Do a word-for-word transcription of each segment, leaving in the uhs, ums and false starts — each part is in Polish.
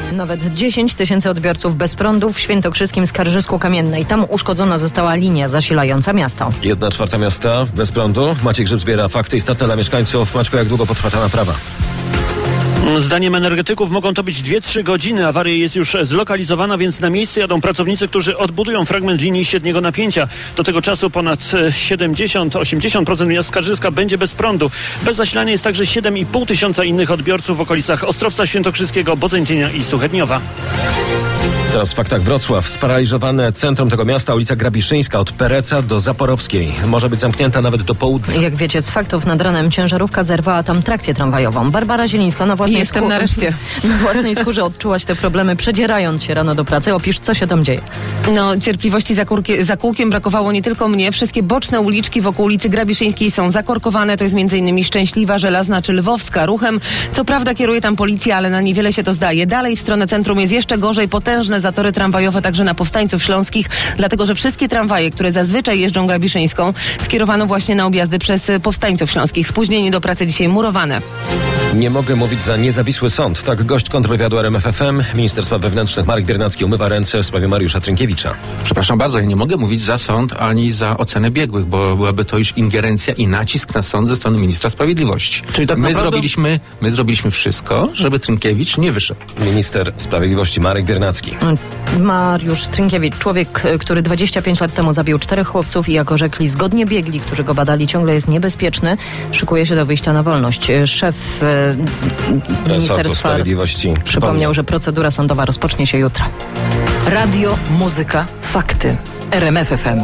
Nawet dziesięć tysięcy odbiorców bez prądu w świętokrzyskim Skarżysku-Kamiennej. Tam uszkodzona została linia zasilająca miasto. Jedna czwarta miasta bez prądu. Maciej Grzyb zbiera fakty istotne dla mieszkańców. Maćko, jak długo potrwa ta naprawa? Zdaniem energetyków mogą to być dwie trzy godziny. Awaria jest już zlokalizowana, więc na miejsce jadą pracownicy, którzy odbudują fragment linii średniego napięcia. Do tego czasu ponad siedemdziesiąt do osiemdziesięciu procent miast Skarżyska będzie bez prądu. Bez zasilania jest także siedem i pół tysiąca innych odbiorców w okolicach Ostrowca Świętokrzyskiego, Bodzęcienia i Suchedniowa. Teraz w faktach Wrocław. Sparaliżowane centrum tego miasta, ulica Grabiszyńska od Pereca do Zaporowskiej. Może być zamknięta nawet do południa. Jak wiecie z faktów, nad ranem ciężarówka zerwała tam trakcję tramwajową. Barbara Zielińska na własnej, Jestem skó- nareszcie. na własnej skórze odczułaś te problemy, przedzierając się rano do pracy. Opisz, co się tam dzieje. No, cierpliwości za, kurkie, za kółkiem brakowało nie tylko mnie. Wszystkie boczne uliczki wokół ulicy Grabiszyńskiej są zakorkowane. To jest między innymi Szczęśliwa, Żelazna czy Lwowska. Ruchem, co prawda kieruje tam policja, ale na niewiele się to zdaje. Dalej w stronę centrum jest jeszcze gorzej. Potężne zatory tramwajowe także na Powstańców Śląskich, dlatego że wszystkie tramwaje, które zazwyczaj jeżdżą Grabiszyńską, skierowano właśnie na objazdy przez Powstańców Śląskich. Spóźnienie do pracy dzisiaj murowane. Nie mogę mówić za niezawisły sąd. Tak gość kontrwywiadu R M F F M, minister spraw wewnętrznych Marek Biernacki umywa ręce w sprawie Mariusza Trynkiewicza. Przepraszam bardzo, ja nie mogę mówić za sąd ani za ocenę biegłych, bo byłaby to już ingerencja i nacisk na sąd ze strony ministra sprawiedliwości. Czyli tak my, naprawdę... zrobiliśmy, my zrobiliśmy wszystko, żeby Trynkiewicz nie wyszedł. Minister sprawiedliwości Marek Biernacki. Mariusz Trynkiewicz, człowiek, który dwadzieścia pięć lat temu zabił czterech chłopców i jak orzekli zgodnie biegli, którzy go badali, ciągle jest niebezpieczny, szykuje się do wyjścia na wolność. Szef e, Ministerstwa Sprawiedliwości przypomniał, że procedura sądowa rozpocznie się jutro. Radio, muzyka, fakty. R M F F M.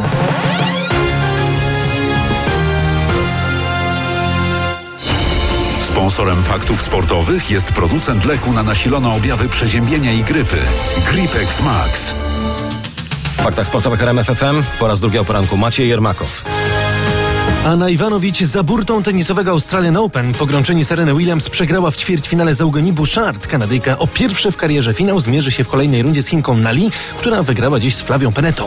Sponsorem faktów sportowych jest producent leku na nasilone objawy przeziębienia i grypy. Gripex Max. W faktach sportowych R M F F M po raz drugi o poranku Maciej Jermakow. Anna Iwanowicz za burtą tenisowego Australian Open. Pogrączeni Serena Williams przegrała w ćwierćfinale z Eugenie Bouchard. Kanadyjka o pierwszy w karierze finał zmierzy się w kolejnej rundzie z Chinką Nali, która wygrała dziś z Flawią Pennetą.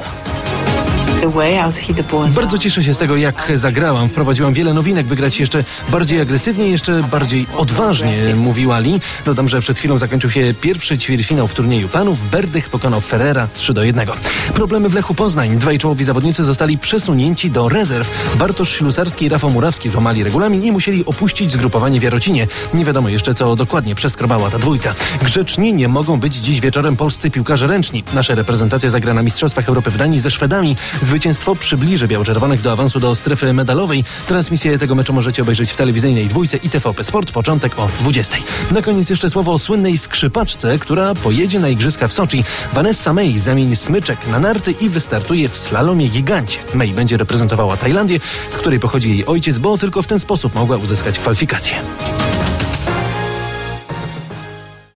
Bardzo cieszę się z tego, jak zagrałam. Wprowadziłam wiele nowinek, by grać jeszcze bardziej agresywnie, jeszcze bardziej odważnie, mówiła Li. Dodam, że przed chwilą zakończył się pierwszy ćwierćfinał w turnieju panów. Berdych pokonał Ferrera trzy do jednego. Problemy w Lechu Poznań. Dwaj czołowi zawodnicy zostali przesunięci do rezerw. Bartosz Ślusarski i Rafał Murawski złamali regulamin i musieli opuścić zgrupowanie w Jarocinie. Nie wiadomo jeszcze, co dokładnie przeskrobała ta dwójka. Grzeczni nie mogą być dziś wieczorem polscy piłkarze ręczni. Nasza reprezentacja zagra na Mistrzostwach Europy w Danii ze Szwedami. Zwycięstwo przybliży biało-czerwonych do awansu do strefy medalowej. Transmisję tego meczu możecie obejrzeć w telewizyjnej dwójce i T V P Sport. Początek o dwudziestej. Na koniec jeszcze słowo o słynnej skrzypaczce, która pojedzie na igrzyska w Soczi. Vanessa May zamieni smyczek na narty i wystartuje w slalomie gigancie. May będzie reprezentowała Tajlandię, z której pochodzi jej ojciec, bo tylko w ten sposób mogła uzyskać kwalifikacje.